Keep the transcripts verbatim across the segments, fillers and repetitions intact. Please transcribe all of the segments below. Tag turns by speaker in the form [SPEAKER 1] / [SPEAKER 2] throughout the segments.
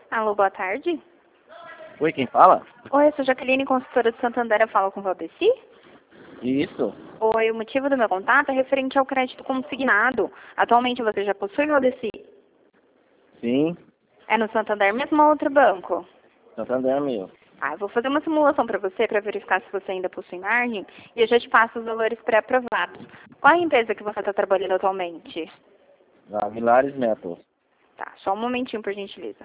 [SPEAKER 1] Alô, boa tarde.
[SPEAKER 2] Oi, quem fala?
[SPEAKER 1] Oi, eu sou Jaqueline, consultora de Santander, eu falo com o Valdeci?
[SPEAKER 2] Isso.
[SPEAKER 1] Oi, o motivo do meu contato é referente ao crédito consignado. Atualmente você já possui, Valdeci?
[SPEAKER 2] Sim,
[SPEAKER 1] É no Santander mesmo ou outro banco?
[SPEAKER 2] Santander meu.
[SPEAKER 1] Ah, eu vou fazer uma simulação para você, para verificar se você ainda possui margem, e eu já te passo os valores pré-aprovados. Qual é a empresa que você está trabalhando atualmente?
[SPEAKER 2] Da Vilares Metals.
[SPEAKER 1] Tá, só um momentinho, por gentileza.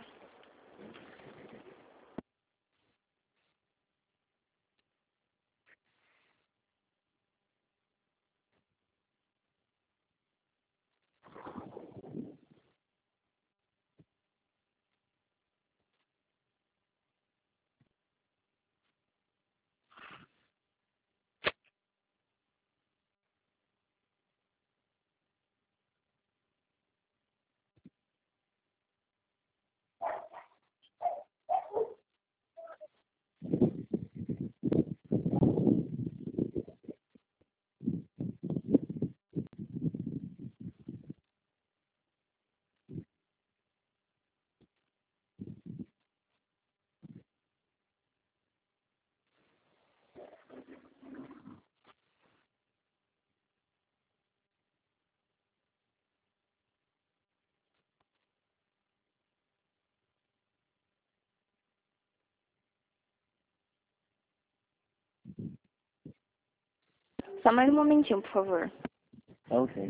[SPEAKER 1] Só mais um momentinho, por favor.
[SPEAKER 2] Ok.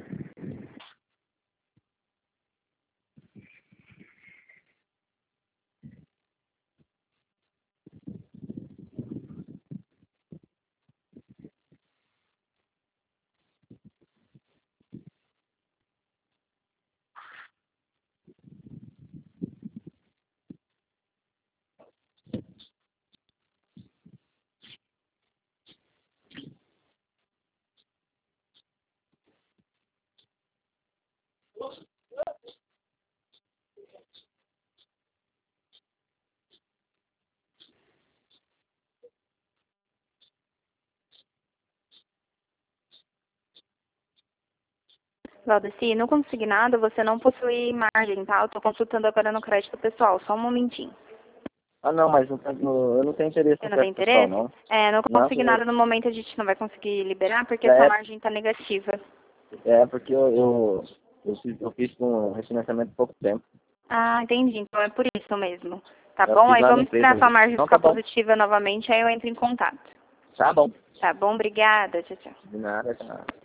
[SPEAKER 1] Valdeci, no consignado você não possui margem, tá? Eu tô consultando agora no crédito pessoal, só um momentinho.
[SPEAKER 2] Ah, não, mas não, tem- no- eu não tenho interesse
[SPEAKER 1] Você
[SPEAKER 2] no
[SPEAKER 1] não tem
[SPEAKER 2] crédito pessoal,
[SPEAKER 1] interesse?
[SPEAKER 2] não.
[SPEAKER 1] É, no
[SPEAKER 2] Não,
[SPEAKER 1] consignado
[SPEAKER 2] que-
[SPEAKER 1] no momento a gente não vai conseguir liberar porque sua
[SPEAKER 2] é,
[SPEAKER 1] margem tá negativa.
[SPEAKER 2] é porque eu, eu, eu, fiz, eu fiz com refinanciamento há pouco tempo.
[SPEAKER 1] Ah, entendi. Então é por isso mesmo. Tá
[SPEAKER 2] Eu
[SPEAKER 1] bom?
[SPEAKER 2] fiz
[SPEAKER 1] Aí
[SPEAKER 2] lá na
[SPEAKER 1] vamos
[SPEAKER 2] empresa
[SPEAKER 1] esperar sua
[SPEAKER 2] mesmo.
[SPEAKER 1] margem
[SPEAKER 2] Então
[SPEAKER 1] ficar
[SPEAKER 2] tá bom.
[SPEAKER 1] positiva novamente, aí eu entro em contato.
[SPEAKER 2] Tá bom.
[SPEAKER 1] Tá bom? Obrigada. Tchau, tchau.
[SPEAKER 2] De nada, tá.